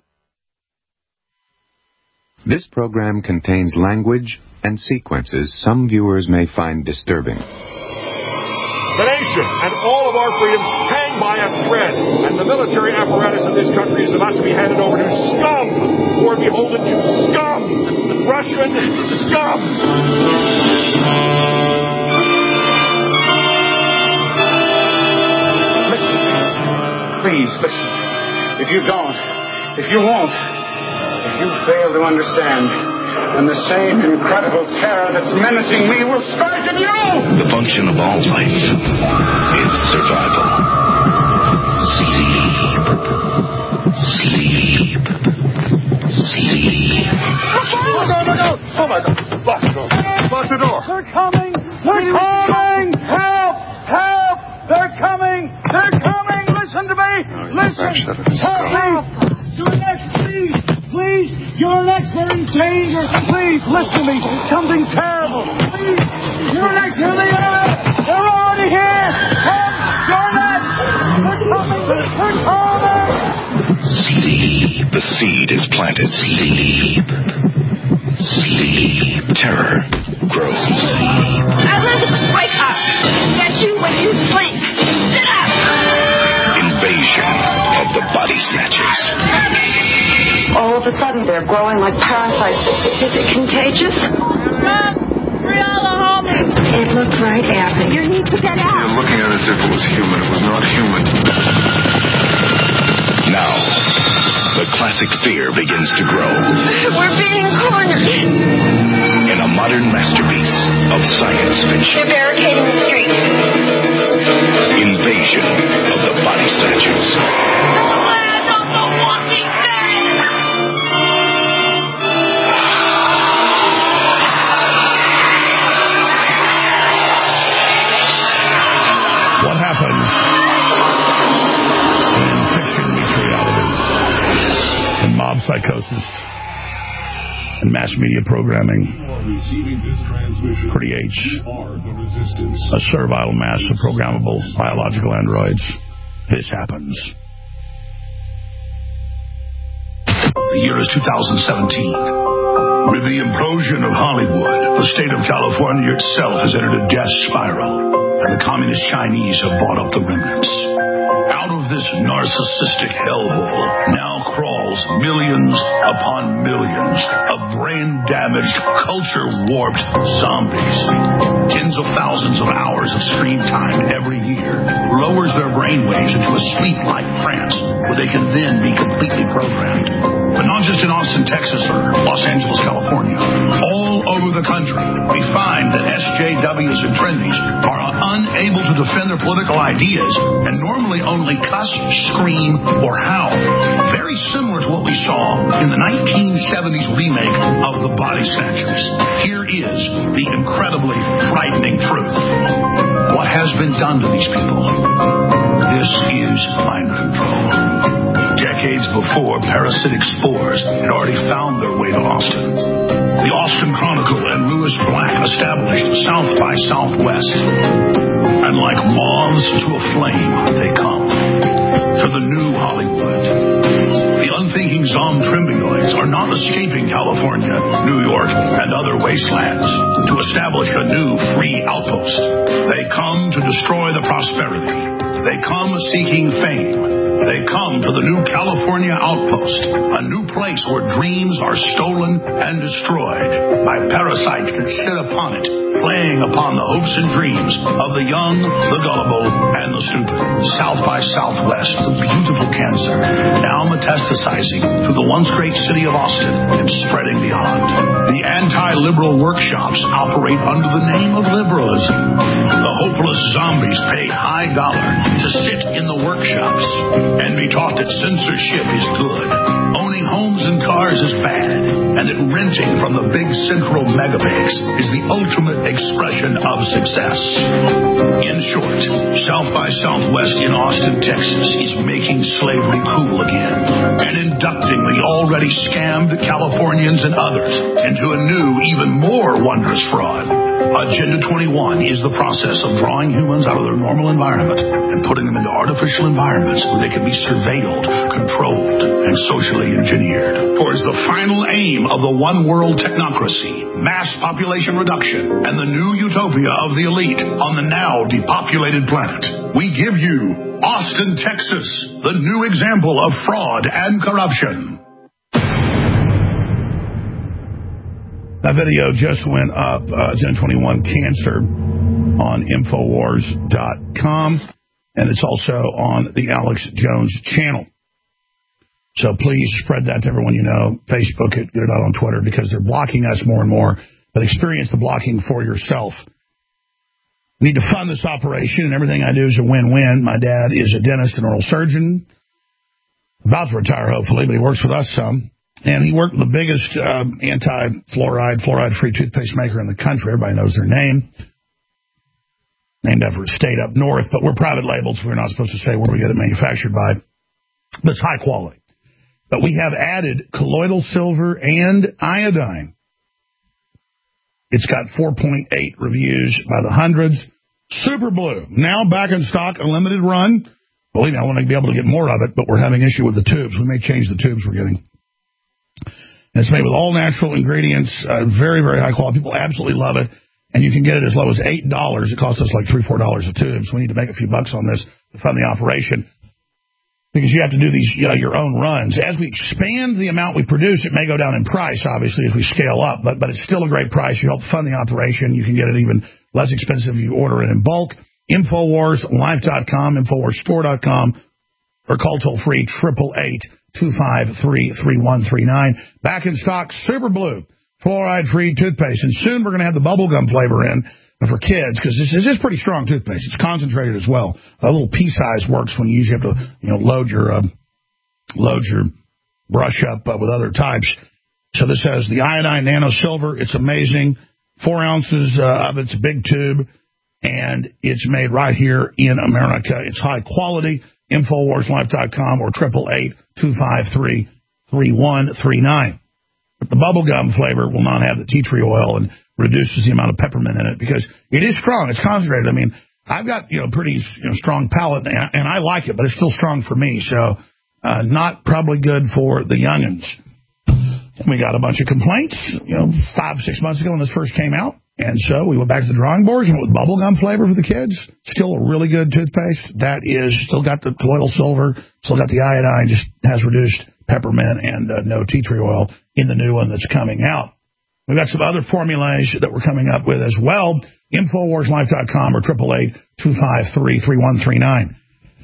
This program contains language and sequences some viewers may find disturbing. The nation and all of our freedoms hang by a thread, and the military apparatus of this country is about to be handed over to scum, who are beholden to scum, Russian scum. Listen, please listen. If you don't, if you won't, if you fail to understand, then the same incredible terror that's menacing me will strike at you! The function of all life is survival. Sleep. Sleep. Sleep. Look out! Oh my God! Lock the door! Lock the door! They're coming! They're coming! Help! Help! They're coming! They're coming! Listen to me! Listen! Help me! You're next, please! Please! You're next! They're in danger! Please, listen to me! Something terrible! Please! You're next! Here they are! They're already here! Come! You're next! They're coming! They're coming! Sleep. The seed is planted. Sleep. Sleep. Terror grows. Sleep. Elizabeth, wake up! That's you when you sleep. Sit up! Invasion of the body snatchers. All of a sudden, they're growing like parasites. Is it contagious? Run! Free all the homies! It looked right at me. You need to get out. You're looking at it as if it was human. It was not human. Now, the classic fear begins to grow. We're being cornered. In a modern masterpiece of science fiction. They're barricading the street. Invasion of the Body Snatchers. The land of the Walking Dead! What happens in fiction meets reality, in mob psychosis, and mass media programming creates a servile mass of programmable biological androids. This happens. The year is 2017. With the implosion of Hollywood, the state of California itself has entered a death spiral, and the communist Chinese have bought up the remnants. Out of this narcissistic hellhole now crawls millions upon millions of brain-damaged, culture-warped zombies. Tens of thousands of hours of screen time every year lowers their brainwaves into a sleep-like trance where they can then be completely programmed. But not just in Austin, Texas, or Los Angeles, California. All over the country, we find that SJWs and trendies are unable to defend their political ideas and normally only cuss, scream, or howl. Very similar to what we saw in the 1970s remake of The Body Snatchers. Here is the incredibly frightening truth. What has been done to these people? This is mind control. Decades before, parasitic spores had already found their way to Austin. The Austin Chronicle and Louis Black established South by Southwest. And like moths to a flame, they come. To the new Hollywood. The unthinking zombie-trimbioids are not escaping California, New York, and other wastelands to establish a new free outpost. They come to destroy the prosperity. They come seeking fame. They come to the new California outpost, a new place where dreams are stolen and destroyed by parasites that sit upon it, playing upon the hopes and dreams of the young, the gullible, and the stupid. South by Southwest, the beautiful cancer, now metastasizing through the once great city of Austin and spreading beyond. The anti-liberal workshops operate under the name of liberalism. The hopeless zombies pay high dollar to sit in the workshops and be taught that censorship is good, owning homes and cars is bad, and that renting from the big central megabanks is the ultimate expression of success. In short, South by Southwest in Austin, Texas is making slavery cool again and inducting the already scammed Californians and others into a new, even more wondrous fraud. Agenda 21 is the process of drawing humans out of their normal environment and putting them into artificial environments where they can be surveilled, controlled, and socially engineered towards the final aim of the one-world technocracy, mass population reduction, and the new utopia of the elite on the now depopulated planet. We give you Austin, Texas, the new example of fraud and corruption. That video just went up, Agenda 21 Cancer, on Infowars.com, and it's also on the Alex Jones channel. So please spread that to everyone you know. Facebook it, get it out on Twitter, because they're blocking us more and more. But experience the blocking for yourself. We need to fund this operation, and everything I do is a win-win. My dad is a dentist and oral surgeon, about to retire, hopefully, but he works with us some. And he worked with the biggest anti-fluoride, fluoride-free toothpaste maker in the country. Everybody knows their name. Named after a state up north, but we're private labels. So we're not supposed to say where we get it manufactured by. But it's high quality. But we have added colloidal silver and iodine. It's got 4.8 reviews by the hundreds. Super Blue, now back in stock, a limited run. Believe me, I want to be able to get more of it, but we're having issue with the tubes. We may change the tubes we're getting. And it's made with all natural ingredients, very, very high quality. People absolutely love it. And you can get it as low as $8. It costs us like $3, $4 a tube. So we need to make a few bucks on this to fund the operation. Because you have to do these, your own runs. As we expand the amount we produce, it may go down in price, obviously, as we scale up. But it's still a great price. You help fund the operation. You can get it even less expensive if you order it in bulk. Infowarslife.com, Infowarsstore.com. or call toll-free 888-253-3139. Back in stock, Super Blue, fluoride-free toothpaste. And soon we're going to have the bubblegum flavor in for kids, because this is pretty strong toothpaste. It's concentrated as well. A little pea size works when you usually have to load your brush up with other types. So this has the iodine nano silver. It's amazing. 4 ounces of its big tube, and it's made right here in America. It's high quality. InfoWarsLife.com or 888-253-3139. But the bubblegum flavor will not have the tea tree oil and reduces the amount of peppermint in it, because it is strong. It's concentrated. I mean, I've got pretty strong palate, and I like it, but it's still strong for me. So not probably good for the youngins. And we got a bunch of complaints, 5-6 months ago when this first came out. And so we went back to the drawing boards and went with bubblegum flavor for the kids. Still a really good toothpaste. That is, still got the colloidal silver, still got the iodine, just has reduced peppermint and no tea tree oil in the new one that's coming out. We've got some other formulas that we're coming up with as well. InfoWarsLife.com or 888-253-3139.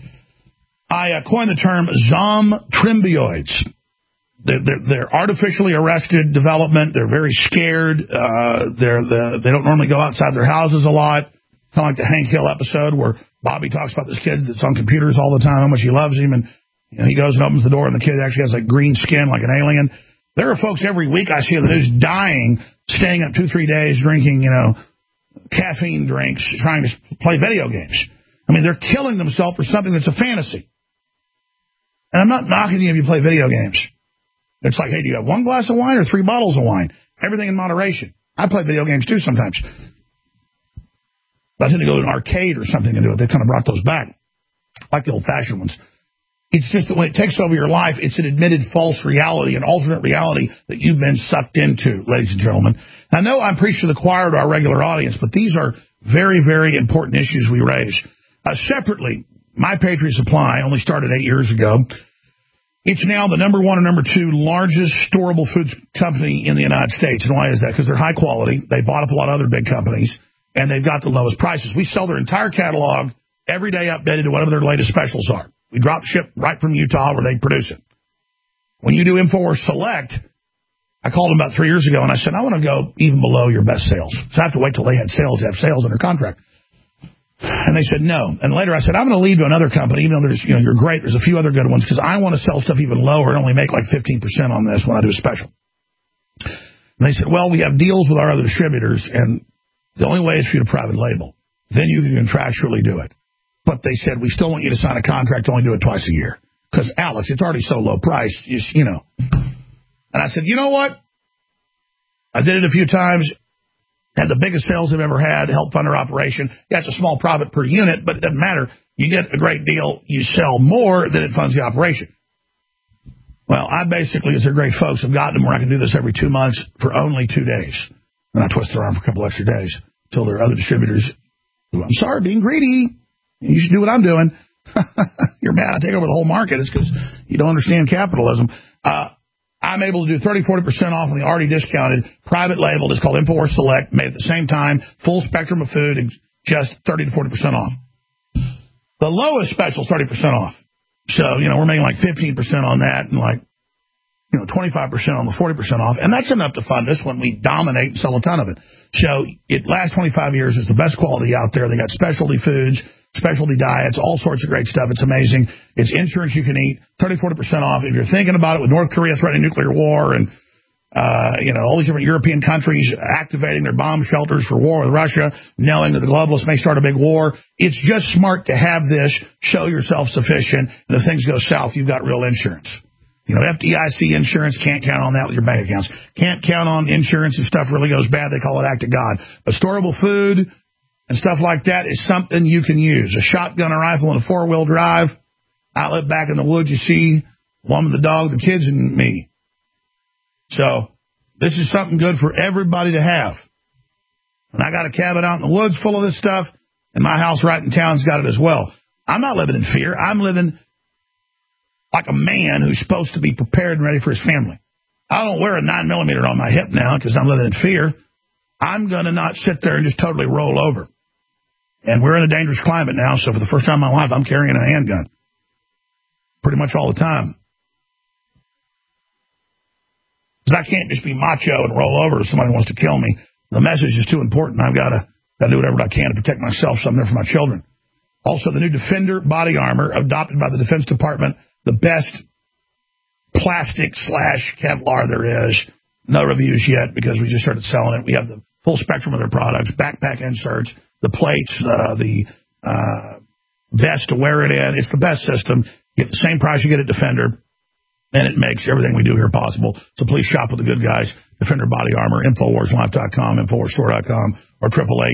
I coined the term zombtrymbioids. They're artificially arrested development. They're very scared. They don't normally go outside their houses a lot. Kind of like the Hank Hill episode where Bobby talks about this kid that's on computers all the time, how much he loves him, and he goes and opens the door, and the kid actually has like green skin like an alien. There are folks every week I see on the news dying, staying up 2-3 days, drinking caffeine drinks, trying to play video games. I mean, they're killing themselves for something that's a fantasy. And I'm not knocking you if you play video games. It's like, hey, do you have 1 glass of wine or 3 bottles of wine? Everything in moderation. I play video games, too, sometimes. But I tend to go to an arcade or something and do it. They kind of brought those back, like the old-fashioned ones. It's just that when it takes over your life, it's an admitted false reality, an alternate reality that you've been sucked into, ladies and gentlemen. I know I'm preaching to the choir to our regular audience, but these are very, very important issues we raise. Separately, My Patriot Supply only started 8 years ago. It's now the number 1 or number 2 largest storable foods company in the United States. And why is that? Because they're high quality. They bought up a lot of other big companies, and they've got the lowest prices. We sell their entire catalog every day updated to whatever their latest specials are. We drop ship right from Utah where they produce it. When you do InfoWars Select, I called them about 3 years ago, and I said, I want to go even below your best sales. So I have to wait till they had sales to have sales in their contract. And they said no. And later I said, I'm going to leave to another company, even though there's, you're great. There's a few other good ones, because I want to sell stuff even lower and only make like 15% on this when I do a special. And they said, well, we have deals with our other distributors, and the only way is for you to private label. Then you can contractually do it. But they said, we still want you to sign a contract to only do it twice a year. Because, Alex, it's already so low priced, And I said, you know what? I did it a few times. Had the biggest sales they've ever had, helped fund their operation. Yeah, it's a small profit per unit, but it doesn't matter. You get a great deal, you sell more, then it funds the operation. Well, I basically, as they're great folks, have gotten them where I can do this every 2 months for only 2 days. And I twist their arm for a couple extra days until there are other distributors who, I'm sorry, being greedy. You should do what I'm doing. You're mad I take over the whole market. It's because you don't understand capitalism. I'm able to do 30-40% off on the already discounted private label. It's called InfoWars Select, made at the same time, full spectrum of food, just 30 to 40% off. The lowest special is 30% off. So, we're making like 15% on that and like, 25% on the 40% off. And that's enough to fund us when we dominate and sell a ton of it. So it lasts 25 years. It's the best quality out there. They got specialty foods, specialty diets, all sorts of great stuff. It's amazing. It's insurance you can eat, 30-40% off. If you're thinking about it with North Korea threatening nuclear war and, all these different European countries activating their bomb shelters for war with Russia, knowing that the globalists may start a big war, it's just smart to have this, show yourself sufficient, and if things go south, you've got real insurance. FDIC insurance, can't count on that with your bank accounts. Can't count on insurance if stuff really goes bad. They call it act of God. But storable food and stuff like that is something you can use. A shotgun, a rifle, and a 4-wheel drive. I live back in the woods, you see, woman, the dog, the kids, and me. So this is something good for everybody to have. And I got a cabin out in the woods full of this stuff, and my house right in town's got it as well. I'm not living in fear. I'm living like a man who's supposed to be prepared and ready for his family. I don't wear a 9mm on my hip now because I'm living in fear. I'm going to not sit there and just totally roll over. And we're in a dangerous climate now, so for the first time in my life, I'm carrying a handgun. pretty much all the time. Because I can't just be macho and roll over if somebody wants to kill me. The message is too important. I've got to do whatever I can to protect myself, so I'm there for my children. Also, the new Defender body armor, adopted by the Defense Department, the best plastic/Kevlar there is. No reviews yet because we just started selling it. We have the full spectrum of their products, backpack inserts, the plates, the vest to wear it in. It's the best system. You get the same price you get at Defender, and it makes everything we do here possible. So please shop with the good guys. Defender Body Armor, InfoWarsLife.com, InfoWarsStore.com, or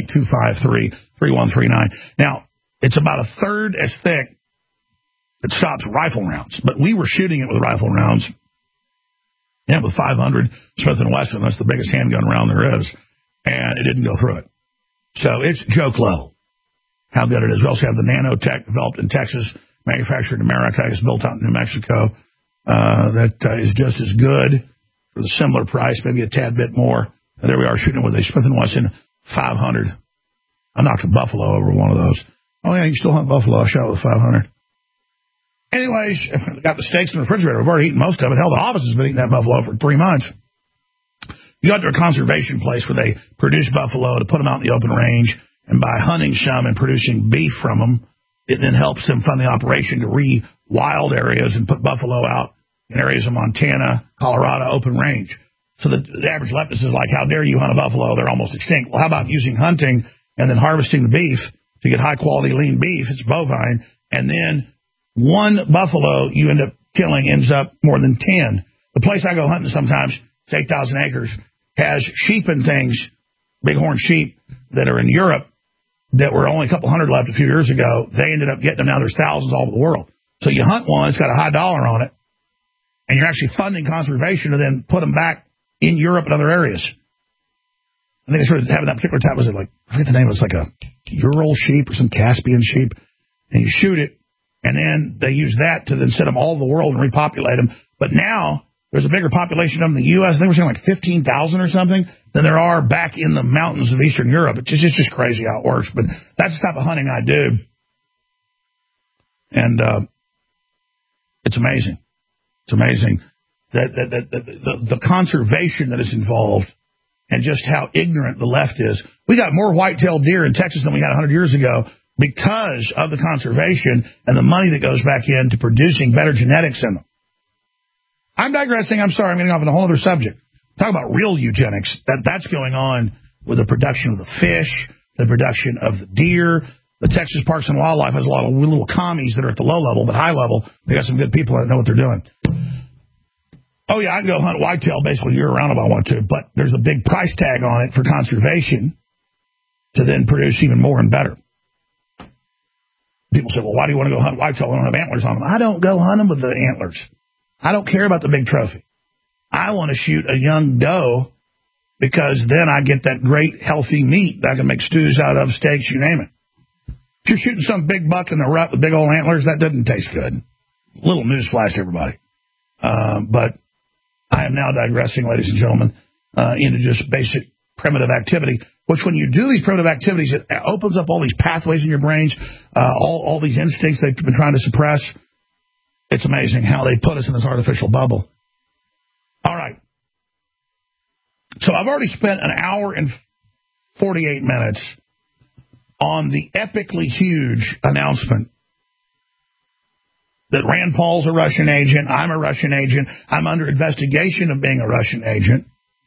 888-253-3139. Now, it's about a third as thick. It stops rifle rounds, but we were shooting it with rifle rounds. Yeah, with 500 Smith & Wesson. That's the biggest handgun round there is, and it didn't go through it. So it's joke level how good it is. We also have the Nanotech, developed in Texas, manufactured in America. It's built out in New Mexico. That is just as good for the similar price, maybe a tad bit more. And there we are shooting with a Smith & Wesson 500. I knocked a buffalo over one of those. Oh, yeah, you still hunt buffalo. I shot with a 500. Anyways, got the steaks in the refrigerator. We've already eaten most of it. Hell, the office has been eating that buffalo for 3 months. You got to a conservation place where they produce buffalo to put them out in the open range, and by hunting some and producing beef from them, it then helps them fund the operation to re-wild areas and put buffalo out in areas of Montana, Colorado, open range. So the average leftist is like, how dare you hunt a buffalo? They're almost extinct. Well, how about using hunting and then harvesting the beef to get high-quality lean beef? It's bovine. And then one buffalo you end up killing ends up more than 10. The place I go hunting sometimes, it's 8,000 acres, has sheep and things, bighorn sheep, that are in Europe that were only a couple hundred left a few years ago. They ended up getting them. Now there's thousands all over the world. So you hunt one, it's got a high dollar on it, and you're actually funding conservation to then put them back in Europe and other areas. I think they started having that particular type, was it like, I forget the name, it was like a Ural sheep or some Caspian sheep, and you shoot it, and then they use that to then send them all over the world and repopulate them. But now there's a bigger population of them in the U.S. I think we're saying like 15,000 or something than there are back in the mountains of Eastern Europe. It's just crazy how it works. But that's the type of hunting I do. And it's amazing. It's amazing that the conservation that is involved and just how ignorant the left is. We got more white-tailed deer in Texas than we had 100 years ago because of the conservation and the money that goes back into producing better genetics in them. I'm digressing. I'm sorry. I'm getting off on a whole other subject. Talk about real eugenics. That's going on with the production of the fish, the production of the deer. The Texas Parks and Wildlife has a lot of little commies that are at the low level, but high level, they got some good people that know what they're doing. Oh, yeah, I can go hunt whitetail basically year-round if I want to, but there's a big price tag on it for conservation to then produce even more and better. People say, well, why do you want to go hunt whitetail? We don't have antlers on them. I don't go hunt them with the antlers. I don't care about the big trophy. I want to shoot a young doe because then I get that great, healthy meat that I can make stews out of, steaks, you name it. If you're shooting some big buck in the rut with big old antlers, that doesn't taste good. Little newsflash, everybody. But I am now digressing, ladies and gentlemen, into just basic primitive activity, which when you do these primitive activities, it opens up all these pathways in your brains, all these instincts they've been trying to suppress. It's amazing how they put us in this artificial bubble. All right. So I've already spent an hour and 48 minutes on the epically huge announcement that Rand Paul's a Russian agent, I'm a Russian agent, I'm under investigation of being a Russian agent.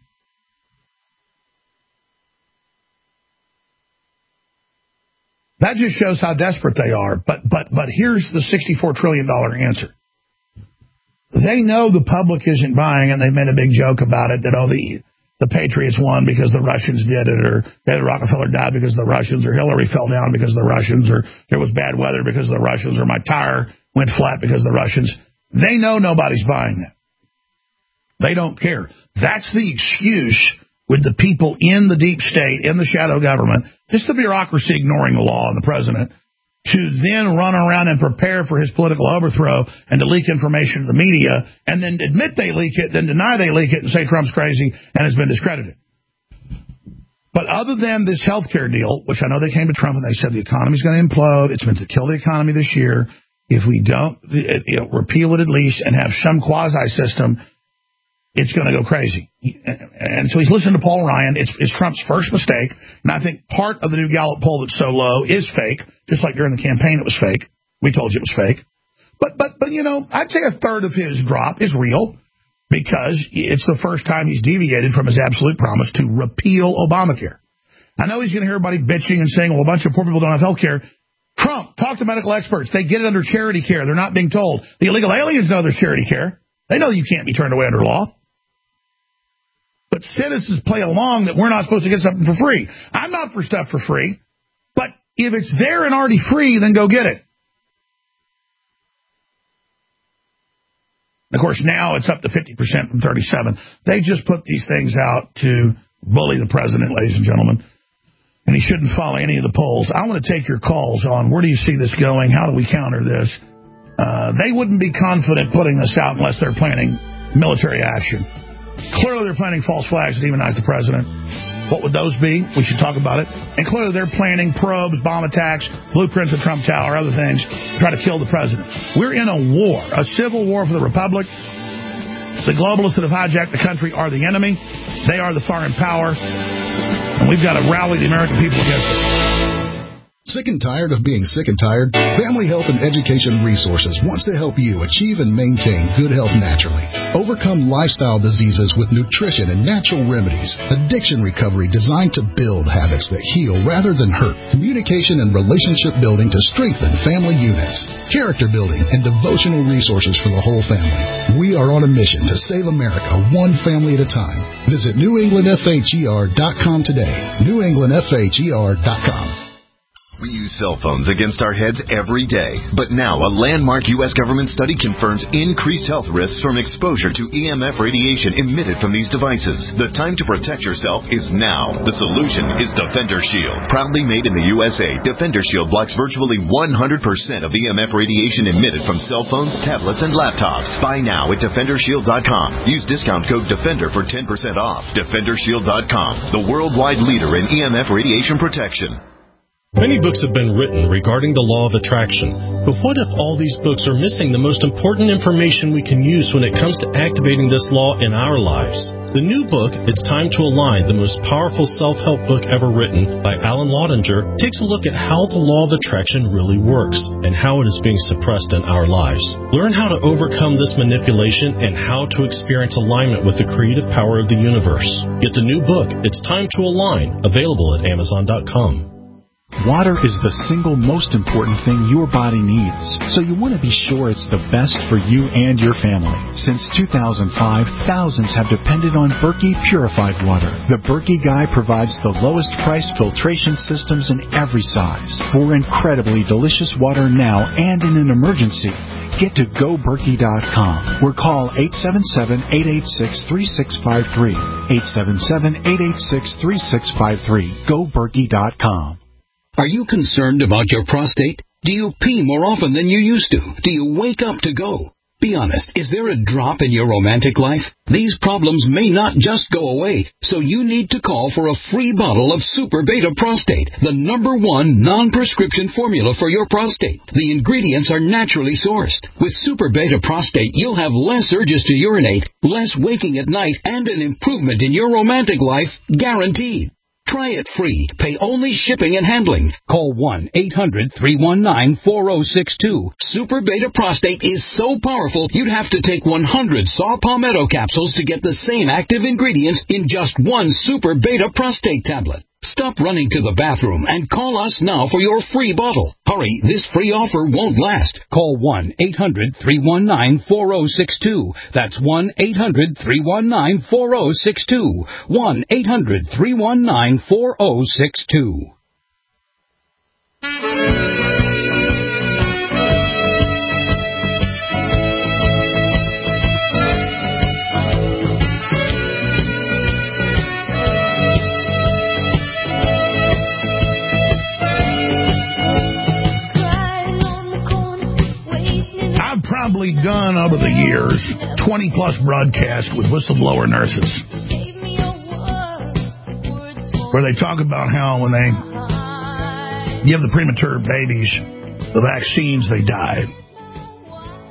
That just shows how desperate they are. But here's the $64 trillion answer. They know the public isn't buying, and they've made a big joke about it, that, oh, the Patriots won because the Russians did it, or David Rockefeller died because the Russians, or Hillary fell down because the Russians, or there was bad weather because the Russians, or my tire went flat because the Russians. They know nobody's buying that. They don't care. That's the excuse with the people in the deep state, in the shadow government, just the bureaucracy ignoring the law and the president, to then run around and prepare for his political overthrow and to leak information to the media and then admit they leak it, then deny they leak it and say Trump's crazy and has been discredited. But other than this health care deal, which I know they came to Trump and they said the economy's going to implode, it's meant to kill the economy this year, if we don't repeal it at least and have some quasi-system, it's going to go crazy. And so he's listening to Paul Ryan. It's Trump's first mistake. And I think part of the new Gallup poll that's so low is fake, just like during the campaign it was fake. We told you it was fake. But I'd say a third of his drop is real because it's the first time he's deviated from his absolute promise to repeal Obamacare. I know he's going to hear everybody bitching and saying, well, a bunch of poor people don't have health care. Trump, talk to medical experts. They get it under charity care. They're not being told. The illegal aliens know there's charity care. They know you can't be turned away under law. But citizens play along that we're not supposed to get something for free. I'm not for stuff for free. But if it's there and already free, then go get it. Of course, now it's up to 50% from 37%. They just put these things out to bully the president, ladies and gentlemen. And he shouldn't follow any of the polls. I want to take your calls on where do you see this going? How do we counter this? They wouldn't be confident putting this out unless they're planning military action. Clearly, they're planning false flags to demonize the president. What would those be? We should talk about it. And clearly, they're planning probes, bomb attacks, blueprints of Trump Tower, other things to try to kill the president. We're in a war, a civil war for the republic. The globalists that have hijacked the country are the enemy. They are the foreign power. And we've got to rally the American people against it. Sick and tired of being sick and tired? Family Health and Education Resources wants to help you achieve and maintain good health naturally. Overcome lifestyle diseases with nutrition and natural remedies. Addiction recovery designed to build habits that heal rather than hurt. Communication and relationship building to strengthen family units. Character building and devotional resources for the whole family. We are on a mission to save America one family at a time. Visit NewEnglandFHER.com today. NewEnglandFHER.com. We use cell phones against our heads every day. But now a landmark U.S. government study confirms increased health risks from exposure to EMF radiation emitted from these devices. The time to protect yourself is now. The solution is Defender Shield. Proudly made in the USA, Defender Shield blocks virtually 100% of EMF radiation emitted from cell phones, tablets, and laptops. Buy now at DefenderShield.com. Use discount code DEFENDER for 10% off. DefenderShield.com, the worldwide leader in EMF radiation protection. Many books have been written regarding the law of attraction, but what if all these books are missing the most important information we can use when it comes to activating this law in our lives? The new book, It's Time to Align, the most powerful self-help book ever written by Alan Laudinger, takes a look at how the law of attraction really works and how it is being suppressed in our lives. Learn how to overcome this manipulation and how to experience alignment with the creative power of the universe. Get the new book, It's Time to Align, available at Amazon.com. Water is the single most important thing your body needs, so you want to be sure it's the best for you and your family. Since 2005, thousands have depended on Berkey purified water. The Berkey Guy provides the lowest price filtration systems in every size. For incredibly delicious water now and in an emergency, get to GoBerkey.com or call 877-886-3653. 877-886-3653. GoBerkey.com. Are you concerned about your prostate? Do you pee more often than you used to? Do you wake up to go? Be honest, is there a drop in your romantic life? These problems may not just go away, so you need to call for a free bottle of Super Beta Prostate, the #1 non-prescription formula for your prostate. The ingredients are naturally sourced. With Super Beta Prostate, you'll have less urges to urinate, less waking at night, and an improvement in your romantic life guaranteed. Try it free. Pay only shipping and handling. Call 1-800-319-4062. Super Beta Prostate is so powerful, you'd have to take 100 Saw Palmetto capsules to get the same active ingredients in just one Super Beta Prostate tablet. Stop running to the bathroom and call us now for your free bottle. Hurry, this free offer won't last. Call 1-800-319-4062. That's 1-800-319-4062. 1-800-319-4062. Probably done over the years 20-plus broadcasts with whistleblower nurses where they talk about how when they give the premature babies the vaccines, they die.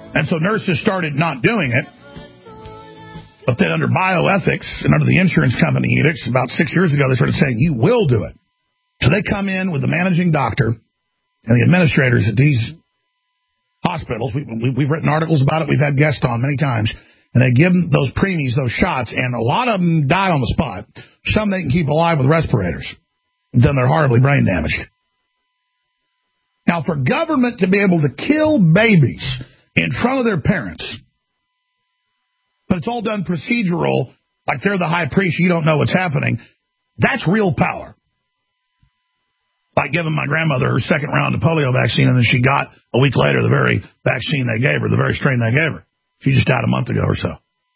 And so nurses started not doing it. But then under bioethics and under the insurance company edicts, about 6 years ago, they started saying, you will do it. So they come in with the managing doctor and the administrators at these hospitals. We've written articles about it. We've had guests on many times. And they give them those preemies, those shots, and a lot of them die on the spot. Some they can keep alive with respirators. Then they're horribly brain damaged. Now, for government to be able to kill babies in front of their parents, but it's all done procedural, like they're the high priest, you don't know what's happening, that's real power. Like giving my grandmother her second round of polio vaccine, and then she got, a week later, the very vaccine they gave her, the very strain they gave her. She just died a month ago or so.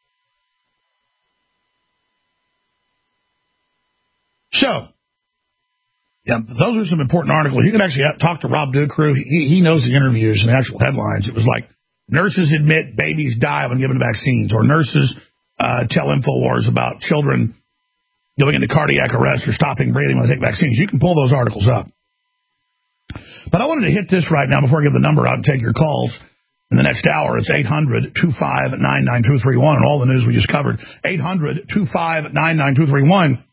So, yeah, those are some important articles. You can actually talk to Rob Ducrew. He knows the interviews and the actual headlines. It was like, nurses admit babies die when given vaccines, or nurses tell InfoWars about children going into cardiac arrest or stopping breathing when they take vaccines. You can pull those articles up. But I wanted to hit this right now before I give the number out and take your calls. In the next hour, it's 800-259-9231, and all the news we just covered. 800-259-9231.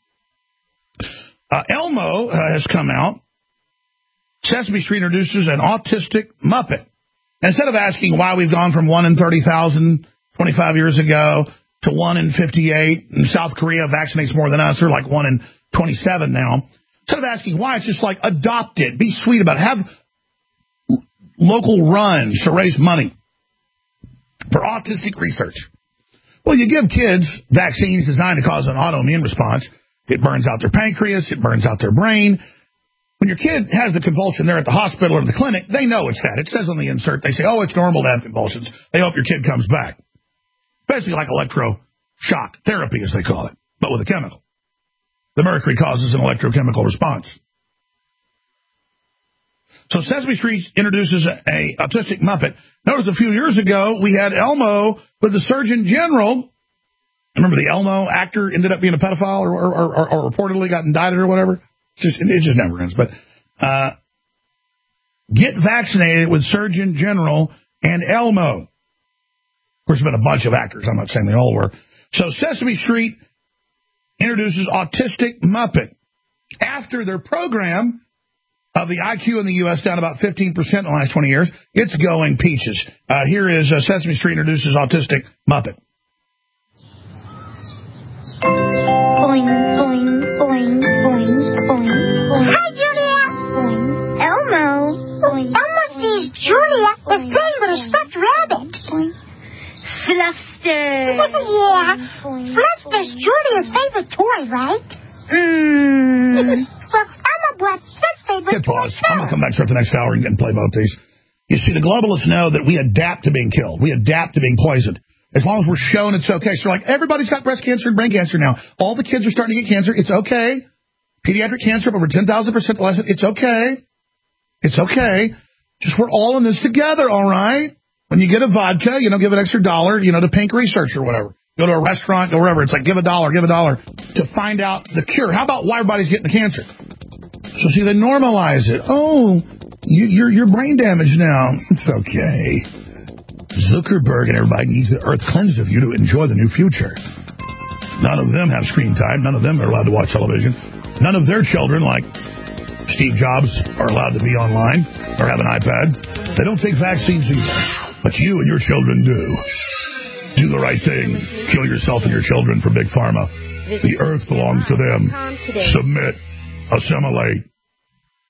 Elmo has come out. Sesame Street introduces an autistic Muppet. Instead of asking why we've gone from 1 in 30,000 25 years ago to 1 in 58, and South Korea vaccinates more than us, they're like 1 in 27 now. Instead of asking why, it's just like adopt it. Be sweet about it. Have local runs to raise money for autistic research. Well, you give kids vaccines designed to cause an autoimmune response. It burns out their pancreas. It burns out their brain. When your kid has the convulsion there at the hospital or the clinic, they know it's that. It says on the insert, they say, oh, it's normal to have convulsions. They hope your kid comes back. Basically like electroshock therapy, as they call it, but with a chemical. The mercury causes an electrochemical response. So Sesame Street introduces a autistic Muppet. Notice a few years ago, we had Elmo with the Surgeon General. Remember the Elmo actor ended up being a pedophile or reportedly got indicted or whatever? It just never ends. But get vaccinated with Surgeon General and Elmo. Of course, there's been a bunch of actors. I'm not saying they all were. So Sesame Street introduces autistic Muppet. After their program of the IQ in the U.S. down about 15% in the last 20 years, it's going peaches. Here is Sesame Street introduces autistic Muppet. Boing, boing, boing, boing, boing, boing. Hi, Julia. Boing. Elmo. Boing. Elmo sees Julia is playing with a stuffed rabbit. Boing. Fluffster. Yeah. Boing. Fluffster's Julia's favorite toy, right? Well, Elmo brought his favorite toy. Pause. I'm going to come back to the next hour and play both these. You see, the globalists know that we adapt to being killed. We adapt to being poisoned. As long as we're shown it's okay. So like, everybody's got breast cancer and brain cancer now. All the kids are starting to get cancer. It's okay. Pediatric cancer up over 10,000% less. It's okay. It's okay. Just we're all in this together, all right? When you get a vodka, give an extra $1, to Pink Research or whatever. Go to a restaurant, go wherever. It's like, give $1 to find out the cure. How about why everybody's getting the cancer? So see, they normalize it. Oh, you're brain damaged now. It's okay. Zuckerberg and everybody needs the earth cleansed of you to enjoy the new future. None of them have screen time. None of them are allowed to watch television. None of their children, like Steve Jobs, are allowed to be online or have an iPad. They don't take vaccines either. But you and your children do. Do the right thing. Kill yourself and your children for Big Pharma. The earth belongs to them. Submit. Assimilate.